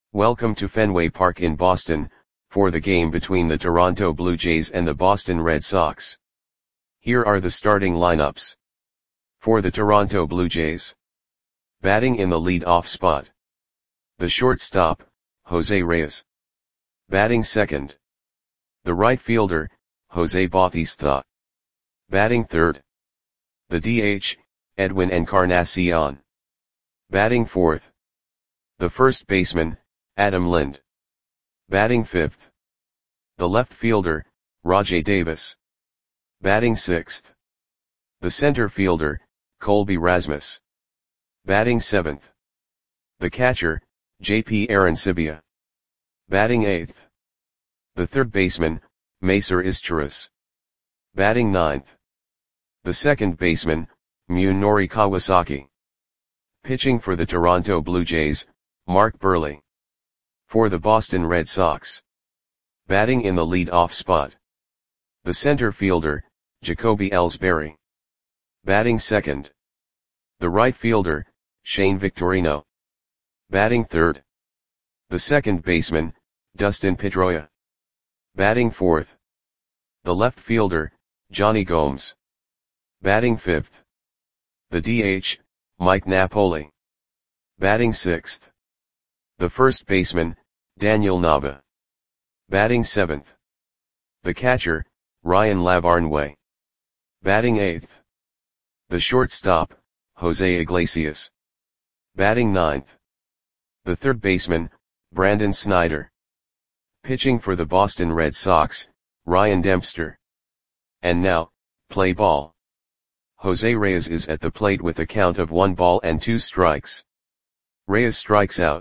Welcome to Fenway Park in Boston, for the game between the Toronto Blue Jays and the Boston Red Sox. Here are the starting lineups. For the Toronto Blue Jays. Batting in the lead-off spot. The shortstop, Jose Reyes. Batting second. The right fielder, Jose Bautista. Batting third. The DH, Edwin Encarnacion. Batting fourth. The first baseman, Adam Lind. Batting fifth. The left fielder, Rajai Davis. Batting sixth. The center fielder, Colby Rasmus. Batting seventh. The catcher, J.P. Arancibia. Batting eighth. The third baseman, Macer Izturis. Batting ninth. The second baseman, Munenori Kawasaki. Pitching for the Toronto Blue Jays, Mark Buehrle. For the Boston Red Sox. Batting in the lead-off spot. The center fielder, Jacoby Ellsbury. Batting second. The right fielder, Shane Victorino. Batting third. The second baseman, Dustin Pedroia. Batting fourth. The left fielder, Jonny Gomes. Batting fifth. The DH, Mike Napoli. Batting sixth. The first baseman, Daniel Nava. Batting seventh. The catcher, Ryan Lavarnway. Batting eighth. The shortstop, Jose Iglesias. Batting ninth. The third baseman, Brandon Snyder. Pitching for the Boston Red Sox, Ryan Dempster. And now, play ball. Jose Reyes is at the plate with a count of 1 ball and 2 strikes. Reyes strikes out.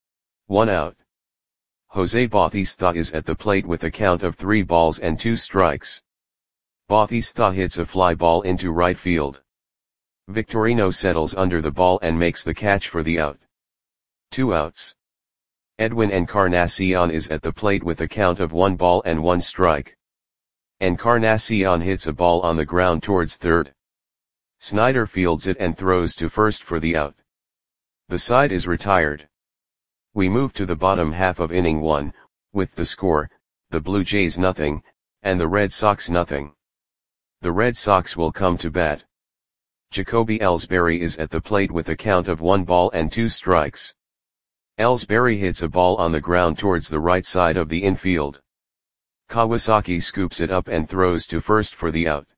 1 out. Jose Bautista is at the plate with a count of 3 balls and 2 strikes. Bautista hits a fly ball into right field. Victorino settles under the ball and makes the catch for the out. 2 outs. Edwin Encarnacion is at the plate with a count of 1 ball and 1 strike. Encarnacion hits a ball on the ground towards third. Snyder fields it and throws to first for the out. The side is retired. We move to the bottom half of inning 1, with the score, the Blue Jays nothing, and the Red Sox nothing. The Red Sox will come to bat. Jacoby Ellsbury is at the plate with a count of 1 ball and 2 strikes. Ellsbury hits a ball on the ground towards the right side of the infield. Kawasaki scoops it up and throws to first for the out.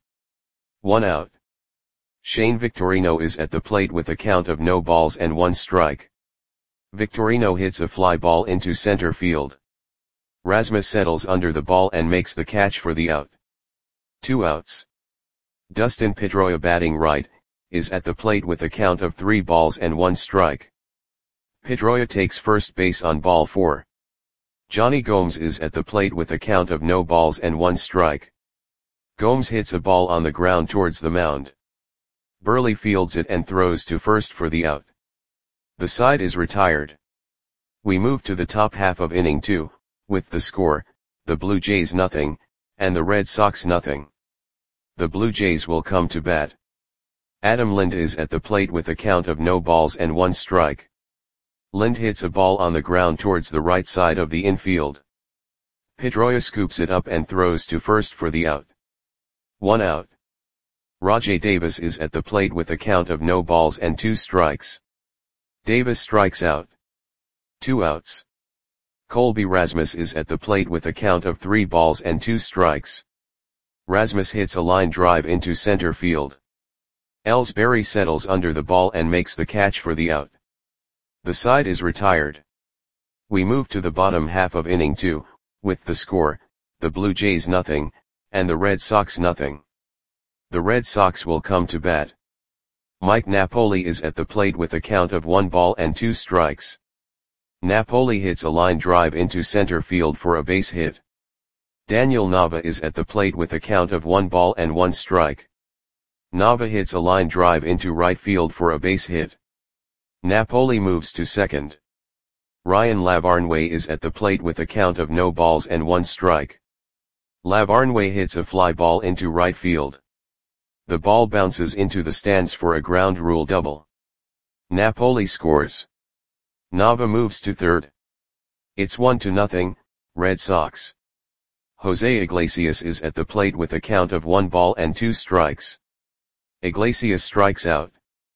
1 out. Shane Victorino is at the plate with a count of no balls and 1 strike. Victorino hits a fly ball into center field. Rasmus settles under the ball and makes the catch for the out. 2 outs. Dustin Pedroia, batting right, is at the plate with a count of 3 balls and 1 strike. Pedroia takes first base on ball 4. Jonny Gomes is at the plate with a count of no balls and 1 strike. Gomes hits a ball on the ground towards the mound. Buehrle fields it and throws to first for the out. The side is retired. We move to the top half of inning 2, with the score, the Blue Jays nothing, and the Red Sox nothing. The Blue Jays will come to bat. Adam Lind is at the plate with a count of no balls and 1 strike. Lind hits a ball on the ground towards the right side of the infield. Pedroia scoops it up and throws to first for the out. 1 out. Rajai Davis is at the plate with a count of no balls and 2 strikes. Davis strikes out. 2 outs. Colby Rasmus is at the plate with a count of 3 balls and 2 strikes. Rasmus hits a line drive into center field. Ellsbury settles under the ball and makes the catch for the out. The side is retired. We move to the bottom half of inning 2, with the score, the Blue Jays nothing, and the Red Sox nothing. The Red Sox will come to bat. Mike Napoli is at the plate with a count of 1 ball and 2 strikes. Napoli hits a line drive into center field for a base hit. Daniel Nava is at the plate with a count of 1 ball and 1 strike. Nava hits a line drive into right field for a base hit. Napoli moves to second. Ryan Lavarnway is at the plate with a count of no balls and 1 strike. Lavarnway hits a fly ball into right field. The ball bounces into the stands for a ground rule double. Napoli scores. Nava moves to third. It's 1-0, Red Sox. Jose Iglesias is at the plate with a count of 1 ball and 2 strikes. Iglesias strikes out.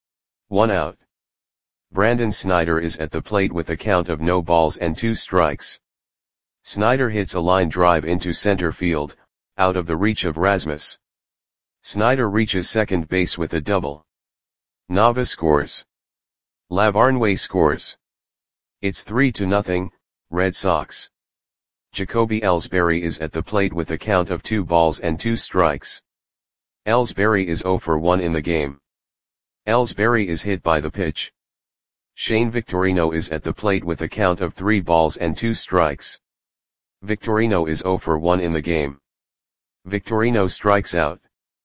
1 out. Brandon Snyder is at the plate with a count of no balls and 2 strikes. Snyder hits a line drive into center field, out of the reach of Rasmus. Snyder reaches second base with a double. Nava scores. Lavarnway scores. It's 3-0, Red Sox. Jacoby Ellsbury is at the plate with a count of 2 balls and 2 strikes. Ellsbury is 0 for 1 in the game. Ellsbury is hit by the pitch. Shane Victorino is at the plate with a count of 3 balls and 2 strikes. Victorino is 0 for 1 in the game. Victorino strikes out.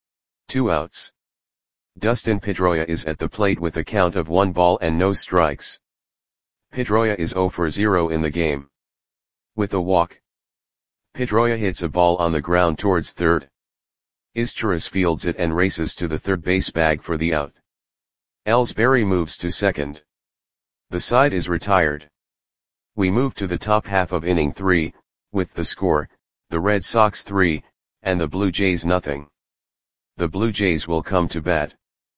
2 outs. Dustin Pedroia is at the plate with a count of 1 ball and no strikes. Pedroia is 0 for 0 in the game. With a walk, Pedroia hits a ball on the ground towards third. Izturis fields it and races to the third base bag for the out. Ellsbury moves to second. The side is retired. We move to the top half of inning 3, with the score, the Red Sox 3, and the Blue Jays nothing. The Blue Jays will come to bat.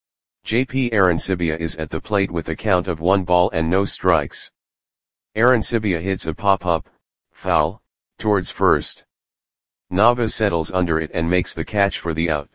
JP Arancibia is at the plate with a count of 1 ball and no strikes. Arancibia hits a pop-up, foul, towards first. Nava settles under it and makes the catch for the out.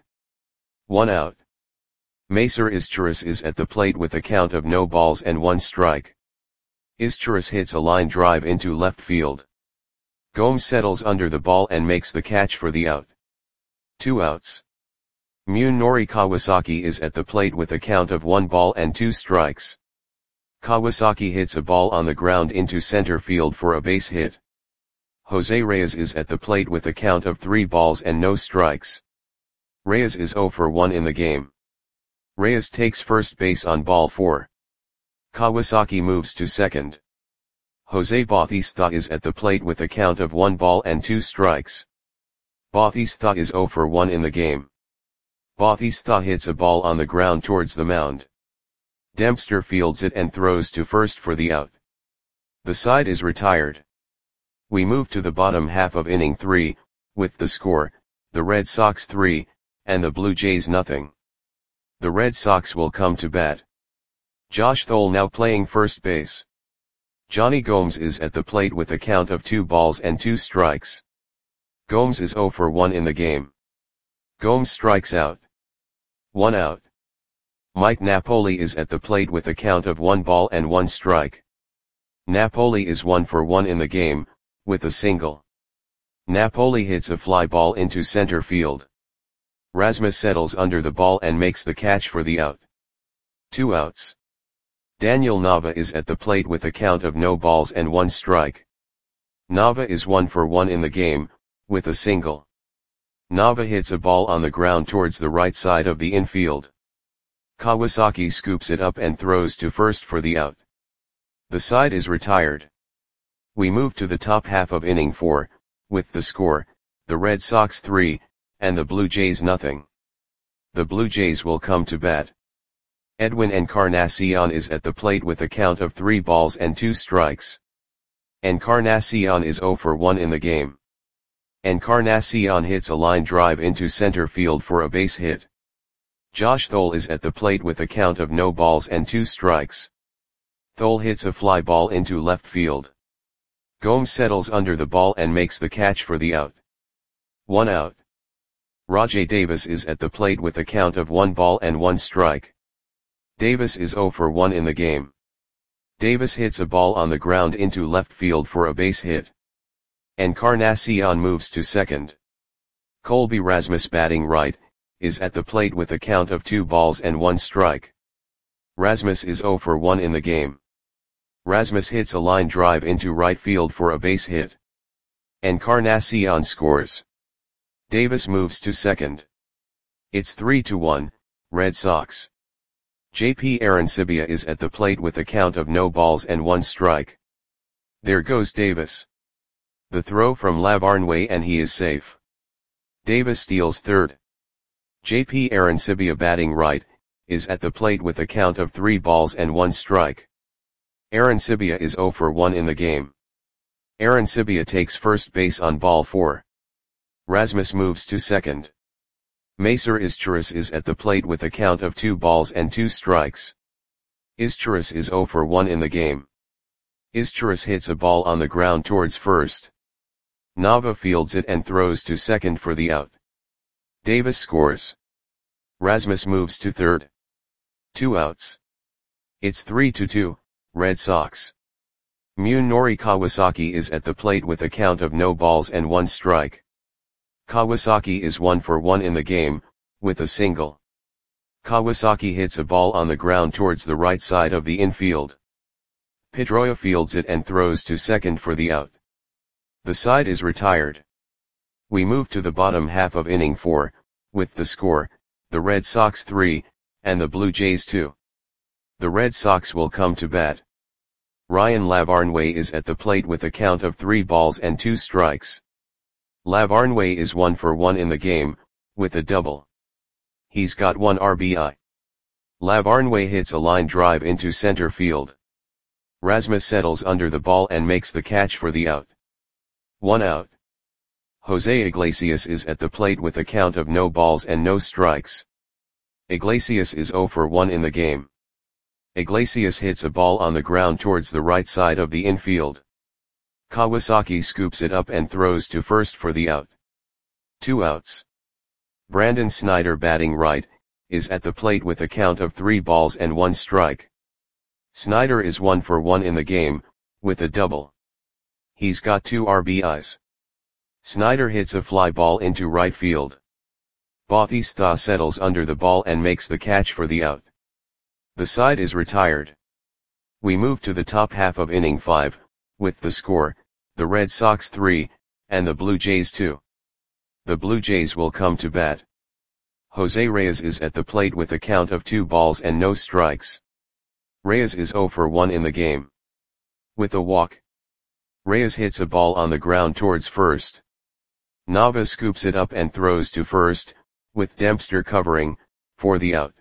1 out. Macer Izturis is at the plate with a count of no balls and 1 strike. Izturis hits a line drive into left field. Gomes settles under the ball and makes the catch for the out. 2 outs. Munenori Kawasaki is at the plate with a count of 1 ball and 2 strikes. Kawasaki hits a ball on the ground into center field for a base hit. Jose Reyes is at the plate with a count of 3 balls and no strikes. Reyes is 0 for 1 in the game. Reyes takes first base on ball 4. Kawasaki moves to second. Jose Bautista is at the plate with a count of 1 ball and 2 strikes. Bautista is 0 for 1 in the game. Bautista hits a ball on the ground towards the mound. Dempster fields it and throws to first for the out. The side is retired. We move to the bottom half of inning 3, with the score, the Red Sox 3, and the Blue Jays nothing. The Red Sox will come to bat. Josh Thole now playing first base. Johnny Gomes is at the plate with a count of 2 balls and 2 strikes. Gomes is 0 for 1 in the game. Gomes strikes out. 1 out. Mike Napoli is at the plate with a count of 1 ball and 1 strike. Napoli is 1 for 1 in the game, with a single. Napoli hits a fly ball into center field. Rasmus settles under the ball and makes the catch for the out. 2 outs. Daniel Nava is at the plate with a count of no balls and 1 strike. Nava is 1 for 1 in the game, with a single. Nava hits a ball on the ground towards the right side of the infield. Kawasaki scoops it up and throws to first for the out. The side is retired. We move to the top half of inning 4, with the score, the Red Sox 3, and the Blue Jays nothing. The Blue Jays will come to bat. Edwin Encarnacion is at the plate with a count of 3 balls and 2 strikes. Encarnacion is 0 for 1 in the game. Encarnacion hits a line drive into center field for a base hit. Josh Thole is at the plate with a count of no balls and 2 strikes. Thole hits a fly ball into left field. Gomes settles under the ball and makes the catch for the out. 1 out. Rajai Davis is at the plate with a count of 1 ball and 1 strike. Davis is 0 for 1 in the game. Davis hits a ball on the ground into left field for a base hit. Encarnacion moves to second. Colby Rasmus batting right, is at the plate with a count of 2 balls and 1 strike. Rasmus is 0 for 1 in the game. Rasmus hits a line drive into right field for a base hit. Encarnacion scores. Davis moves to second. It's 3-1, Red Sox. JP Arancibia is at the plate with a count of no balls and 1 strike. There goes Davis. The throw from Lavarnway and he is safe. Davis steals third. JP Arancibia batting right, is at the plate with a count of 3 balls and 1 strike. Arancibia is 0 for 1 in the game. Aaron Sibia takes first base on ball 4. Rasmus moves to second. Macer Izturis is at the plate with a count of 2 balls and 2 strikes. Izturis is 0 for 1 in the game. Izturis hits a ball on the ground towards first. Nava fields it and throws to second for the out. Davis scores. Rasmus moves to third. 2 outs. It's 3-2, Red Sox. Munenori Kawasaki is at the plate with a count of no balls and 1 strike. Kawasaki is 1 for 1 in the game, with a single. Kawasaki hits a ball on the ground towards the right side of the infield. Pedroia fields it and throws to second for the out. The side is retired. We move to the bottom half of inning 4, with the score, the Red Sox 3, and the Blue Jays 2. The Red Sox will come to bat. Ryan Lavarnway is at the plate with a count of 3 balls and 2 strikes. Lavarnway is 1 for 1 in the game, with a double. He's got 1 RBI. Lavarnway hits a line drive into center field. Rasmus settles under the ball and makes the catch for the out. 1 out. Jose Iglesias is at the plate with a count of no balls and no strikes. Iglesias is 0 for 1 in the game. Iglesias hits a ball on the ground towards the right side of the infield. Kawasaki scoops it up and throws to first for the out. 2 outs. Brandon Snyder, batting right, is at the plate with a count of 3 balls and 1 strike. Snyder is 1 for 1 in the game, with a double. He's got 2 RBIs. Snyder hits a fly ball into right field. Bautista settles under the ball and makes the catch for the out. The side is retired. We move to the top half of inning 5, with the score, the Red Sox 3, and the Blue Jays 2. The Blue Jays will come to bat. Jose Reyes is at the plate with a count of 2 balls and no strikes. Reyes is 0 for 1 in the game. With a walk. Reyes hits a ball on the ground towards first. Nava scoops it up and throws to first, with Dempster covering, for the out.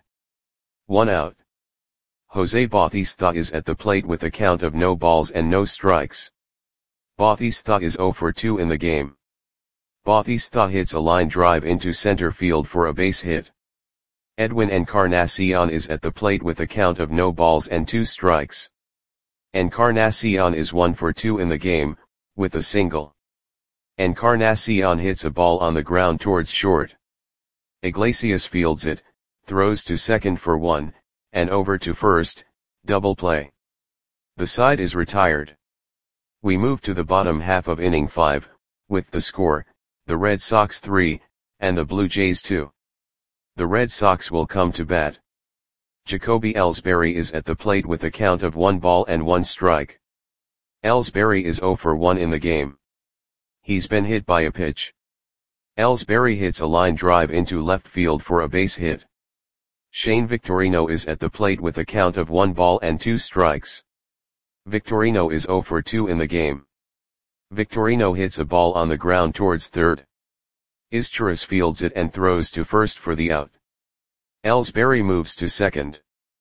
1 out. Jose Bautista is at the plate with a count of no balls and no strikes. Bautista is 0 for 2 in the game. Bautista hits a line drive into center field for a base hit. Edwin Encarnacion is at the plate with a count of no balls and 2 strikes. Encarnacion is 1 for 2 in the game, with a single. Encarnacion hits a ball on the ground towards short. Iglesias fields it, throws to second for 1, and over to first, double play. The side is retired. We move to the bottom half of inning 5, with the score, the Red Sox 3, and the Blue Jays 2. The Red Sox will come to bat. Jacoby Ellsbury is at the plate with a count of 1 ball and 1 strike. Ellsbury is 0 for 1 in the game. He's been hit by a pitch. Ellsbury hits a line drive into left field for a base hit. Shane Victorino is at the plate with a count of 1 ball and 2 strikes. Victorino is 0 for 2 in the game. Victorino hits a ball on the ground towards third. Izturis fields it and throws to first for the out. Ellsbury moves to second.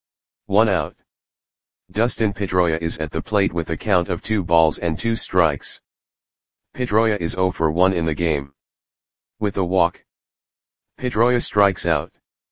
1 out. Dustin Pedroia is at the plate with a count of 2 balls and 2 strikes. Pedroia is 0 for 1 in the game. With a walk. Pedroia strikes out.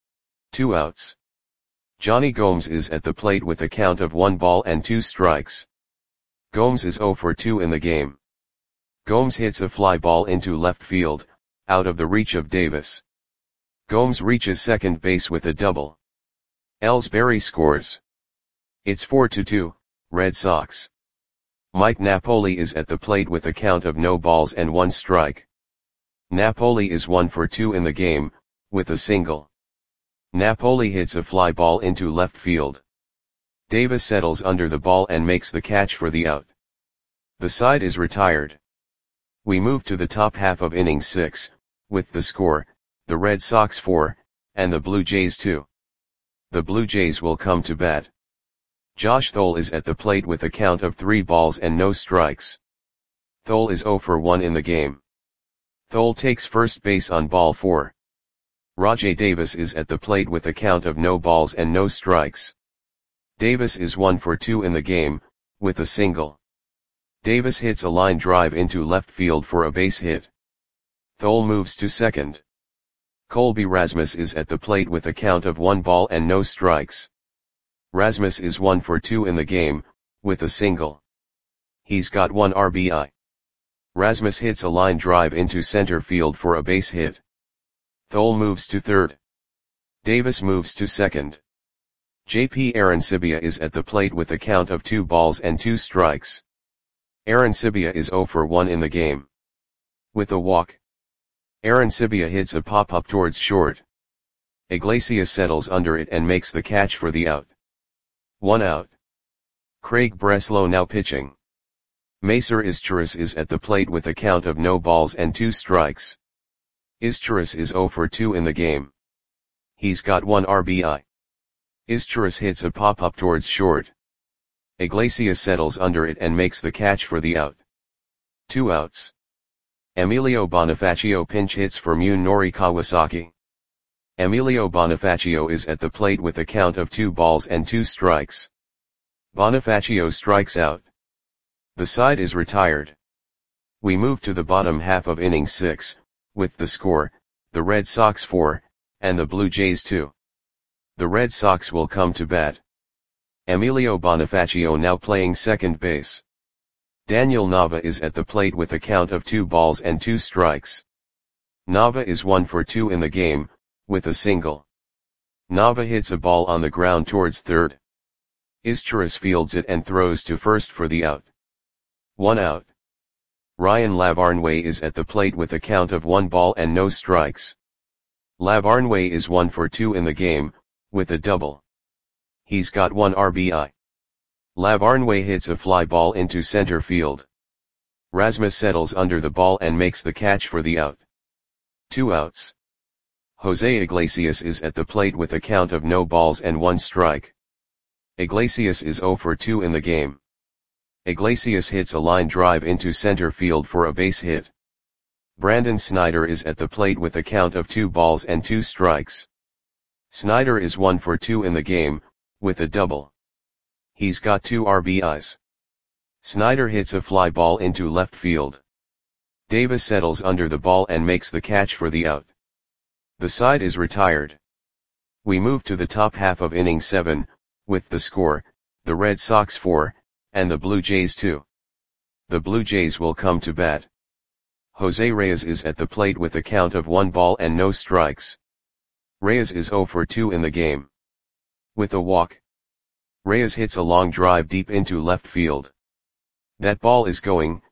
2 outs. Johnny Gomes is at the plate with a count of 1 ball and 2 strikes. Gomes is 0 for 2 in the game. Gomes hits a fly ball into left field, out of the reach of Davis. Gomes reaches second base with a double. Ellsbury scores. It's 4-2, Red Sox. Mike Napoli is at the plate with a count of no balls and 1 strike. Napoli is 1 for 2 in the game, with a single. Napoli hits a fly ball into left field. Davis settles under the ball and makes the catch for the out. The side is retired. We move to the top half of inning 6, with the score, the Red Sox 4, and the Blue Jays 2. The Blue Jays will come to bat. Josh Thole is at the plate with a count of 3 balls and no strikes. Thole is 0 for 1 in the game. Thole takes first base on ball 4. Rajai Davis is at the plate with a count of no balls and no strikes. Davis is 1 for 2 in the game, with a single. Davis hits a line drive into left field for a base hit. Thole moves to second. Colby Rasmus is at the plate with a count of 1 ball and no strikes. Rasmus is 1 for 2 in the game, with a single. He's got 1 RBI. Rasmus hits a line drive into center field for a base hit. Thole moves to third. Davis moves to second. JP Arancibia is at the plate with a count of 2 balls and 2 strikes. Arancibia is 0 for 1 in the game. With a walk, Arancibia hits a pop-up towards short. Iglesias settles under it and makes the catch for the out. 1 out. Craig Breslow now pitching. Macer Izturis is at the plate with a count of no balls and 2 strikes. Izturis is 0 for 2 in the game. He's got 1 RBI. Izturis hits a pop-up towards short. Iglesias settles under it and makes the catch for the out. 2 outs. Emilio Bonifacio pinch hits for Munenori Kawasaki. Emilio Bonifacio is at the plate with a count of 2 balls and 2 strikes. Bonifacio strikes out. The side is retired. We move to the bottom half of inning 6, with the score, the Red Sox 4, and the Blue Jays 2. The Red Sox will come to bat. Emilio Bonifacio now playing second base. Daniel Nava is at the plate with a count of 2 balls and 2 strikes. Nava is 1 for 2 in the game, with a single. Nava hits a ball on the ground towards third. Izturis fields it and throws to first for the out. 1 out. Ryan Lavarnway is at the plate with a count of 1 ball and no strikes. Lavarnway is 1 for 2 in the game, with a double. He's got 1 RBI. Lavarnway hits a fly ball into center field. Rasmus settles under the ball and makes the catch for the out. 2 outs. Jose Iglesias is at the plate with a count of no balls and 1 strike. Iglesias is 0 for 2 in the game. Iglesias hits a line drive into center field for a base hit. Brandon Snyder is at the plate with a count of 2 balls and 2 strikes. Snyder is 1 for 2 in the game, with a double. He's got 2 RBIs. Snyder hits a fly ball into left field. Davis settles under the ball and makes the catch for the out. The side is retired. We move to the top half of inning 7, with the score, the Red Sox 4, and the Blue Jays 2. The Blue Jays will come to bat. Jose Reyes is at the plate with a count of 1 ball and no strikes. Reyes is 0 for 2 in the game. With a walk, Reyes hits a long drive deep into left field. That ball is gone.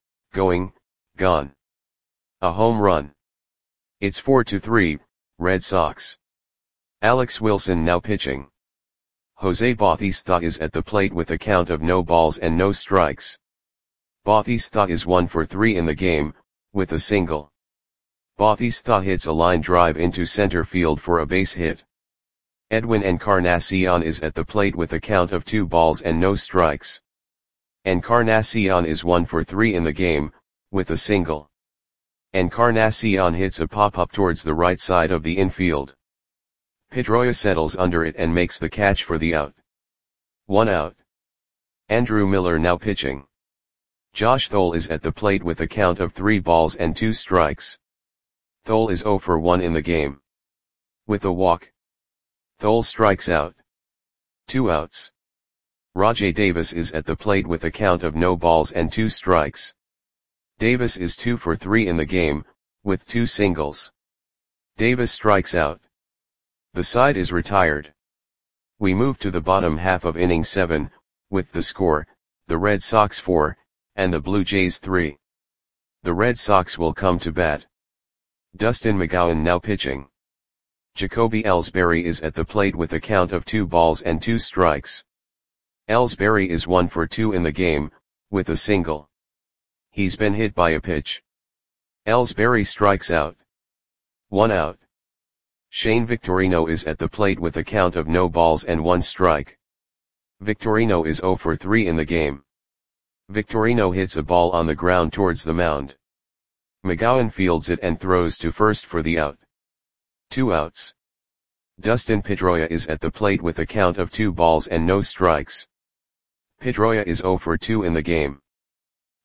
A home run. It's 4-3, Red Sox. Alex Wilson now pitching. Jose Bautista is at the plate with a count of no balls and no strikes. Bautista is 1 for 3 in the game, with a single. Bautista hits a line drive into center field for a base hit. Edwin Encarnacion is at the plate with a count of 2 balls and no strikes. Encarnacion is 1 for 3 in the game, with a single. Encarnacion hits a pop-up towards the right side of the infield. Pedroia settles under it and makes the catch for the out. 1 out. Andrew Miller now pitching. Josh Thole is at the plate with a count of 3 balls and 2 strikes. Thole is 0 for 1 in the game. With a walk, Thole strikes out. 2 outs. Rajai Davis is at the plate with a count of no balls and 2 strikes. Davis is 2 for 3 in the game, with 2 singles. Davis strikes out. The side is retired. We move to the bottom half of inning 7, with the score, the Red Sox 4, and the Blue Jays 3. The Red Sox will come to bat. Dustin McGowan now pitching. Jacoby Ellsbury is at the plate with a count of 2 balls and 2 strikes. Ellsbury is 1 for 2 in the game, with a single. He's been hit by a pitch. Ellsbury strikes out. 1 out. Shane Victorino is at the plate with a count of no balls and 1 strike. Victorino is 0 for 3 in the game. Victorino hits a ball on the ground towards the mound. McGowan fields it and throws to first for the out. 2 outs. Dustin Pedroia is at the plate with a count of 2 balls and no strikes. Pedroia is 0 for 2 in the game.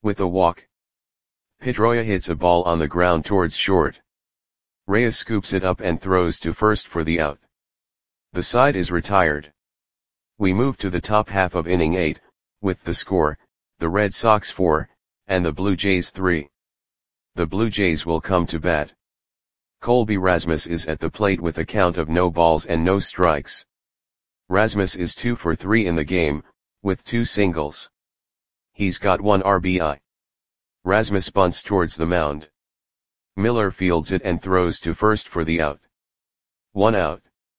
With a walk, Pedroia hits a ball on the ground towards short. Reyes scoops it up and throws to first for the out. The side is retired. We move to the top half of inning 8, with the score, the Red Sox 4, and the Blue Jays 3. The Blue Jays will come to bat. Colby Rasmus is at the plate with a count of no balls and no strikes. Rasmus is 2 for 3 in the game, with 2 singles. He's got 1 RBI. Rasmus bunts towards the mound. Miller fields it and throws to first for the out. 1 out.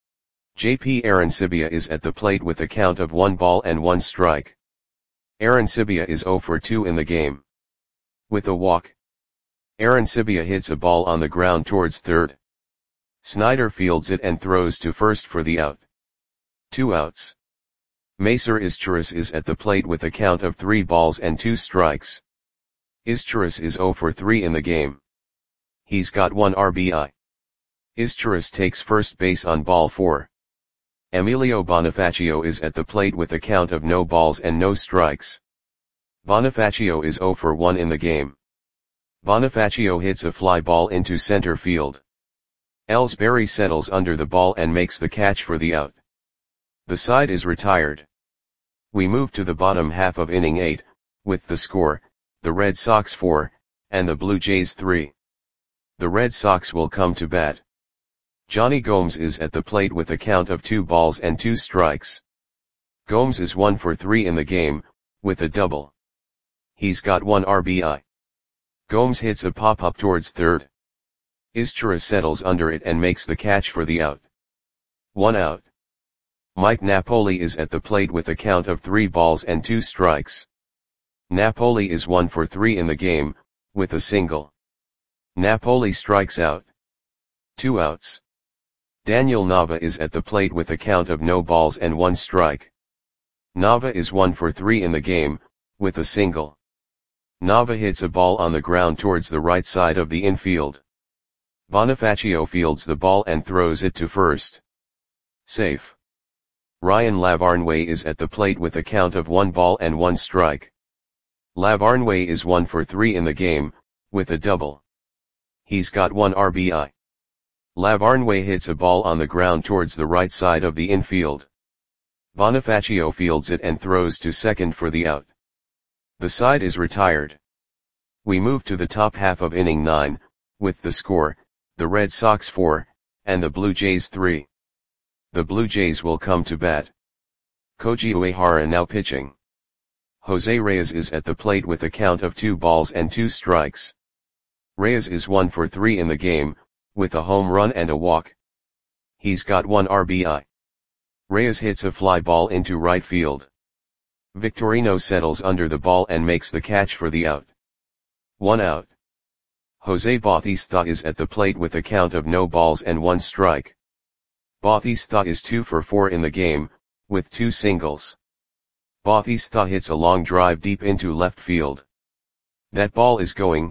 JP Arancibia is at the plate with a count of 1 ball and 1 strike. Arancibia is 0 for 2 in the game. With a walk, Arancibia hits a ball on the ground towards third. Snyder fields it and throws to first for the out. 2 outs. Macer Izturis is at the plate with a count of 3 balls and 2 strikes. Izturis is 0 for 3 in the game. He's got 1 RBI. Izturis takes first base on ball 4. Emilio Bonifacio is at the plate with a count of no balls and no strikes. Bonifacio is 0 for 1 in the game. Bonifacio hits a fly ball into center field. Ellsbury settles under the ball and makes the catch for the out. The side is retired. We move to the bottom half of inning 8, with the score, the Red Sox 4, and the Blue Jays 3. The Red Sox will come to bat. Johnny Gomes is at the plate with a count of 2 balls and 2 strikes. Gomes is 1 for 3 in the game, with a double. He's got 1 RBI. Gomes hits a pop-up towards third. Izturis settles under it and makes the catch for the out. 1 out. Mike Napoli is at the plate with a count of 3 balls and 2 strikes. Napoli is 1 for 3 in the game, with a single. Napoli strikes out. 2 outs. Daniel Nava is at the plate with a count of no balls and 1 strike. Nava is 1 for 3 in the game, with a single. Nava hits a ball on the ground towards the right side of the infield. Bonifacio fields the ball and throws it to first. Safe. Ryan Lavarnway is at the plate with a count of 1 ball and 1 strike. Lavarnway is 1 for 3 in the game, with a double. He's got 1 RBI. Lavarnway hits a ball on the ground towards the right side of the infield. Bonifacio fields it and throws to second for the out. The side is retired. We move to the top half of inning 9, with the score, the Red Sox 4, and the Blue Jays 3. The Blue Jays will come to bat. Koji Uehara now pitching. Jose Reyes is at the plate with a count of 2 balls and 2 strikes. Reyes is 1 for 3 in the game, with a home run and a walk. He's got 1 RBI. Reyes hits a fly ball into right field. Victorino settles under the ball and makes the catch for the out. 1 out. Jose Bautista is at the plate with a count of no balls and 1 strike. Bautista is 2 for 4 in the game, with 2 singles. Bautista hits a long drive deep into left field. That ball is going,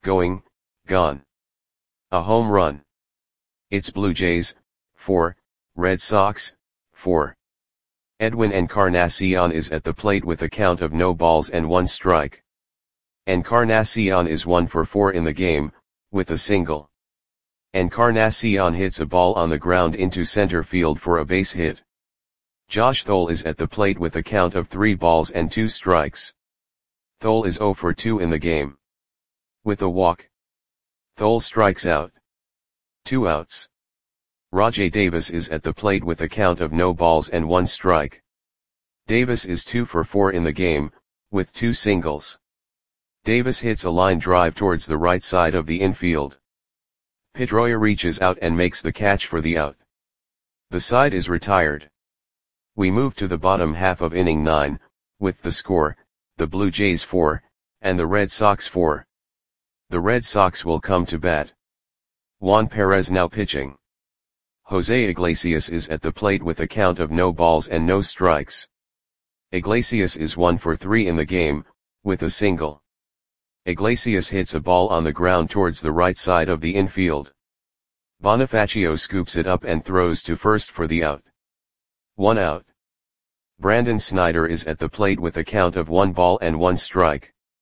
gone. A home run. It's Blue Jays, 4, Red Sox, 4. Edwin Encarnacion is at the plate with a count of no balls and 1 strike. Encarnacion is 1 for 4 in the game, with a single. Encarnacion hits a ball on the ground into center field for a base hit. Josh Thole is at the plate with a count of 3 balls and 2 strikes. Thole is 0 for 2 in the game. With a walk, Thole strikes out. 2 outs. Rajai Davis is at the plate with a count of no balls and 1 strike. Davis is 2 for 4 in the game, with 2 singles. Davis hits a line drive towards the right side of the infield. Pedroia reaches out and makes the catch for the out. The side is retired. We move to the bottom half of inning 9, with the score, the Blue Jays 4, and the Red Sox 4. The Red Sox will come to bat. Juan Perez now pitching. Jose Iglesias is at the plate with a count of no balls and no strikes. Iglesias is 1 for 3 in the game, with a single. Iglesias hits a ball on the ground towards the right side of the infield. Bonifacio scoops it up and throws to first for the out. 1 out. Brandon Snyder is at the plate with a count of 1 ball and 1 strike.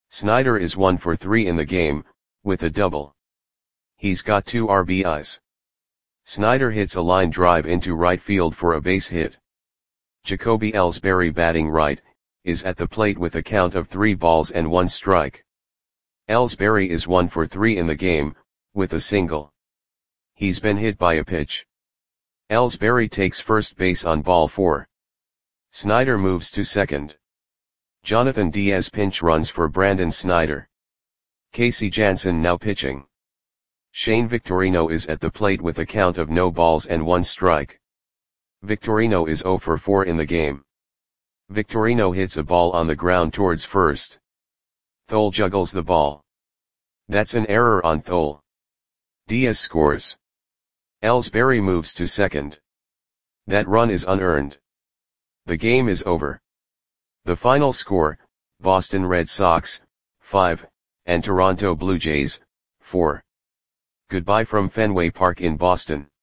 Snyder is 1 for 3 in the game, with a double. He's got 2 RBIs. Snyder hits a line drive into right field for a base hit. Jacoby Ellsbury, batting right, is at the plate with a count of 3 balls and 1 strike. Ellsbury is 1 for 3 in the game, with a single. He's been hit by a pitch. Ellsbury takes first base on ball 4. Snyder moves to second. Jonathan Diaz pinch runs for Brandon Snyder. Casey Janssen now pitching. Shane Victorino is at the plate with a count of no balls and 1 strike. Victorino is 0 for 4 in the game. Victorino hits a ball on the ground towards first. Thole juggles the ball. That's an error on Thole. Diaz scores. Ellsbury moves to second. That run is unearned. The game is over. The final score, Boston Red Sox, 5, and Toronto Blue Jays, 4. Goodbye from Fenway Park in Boston.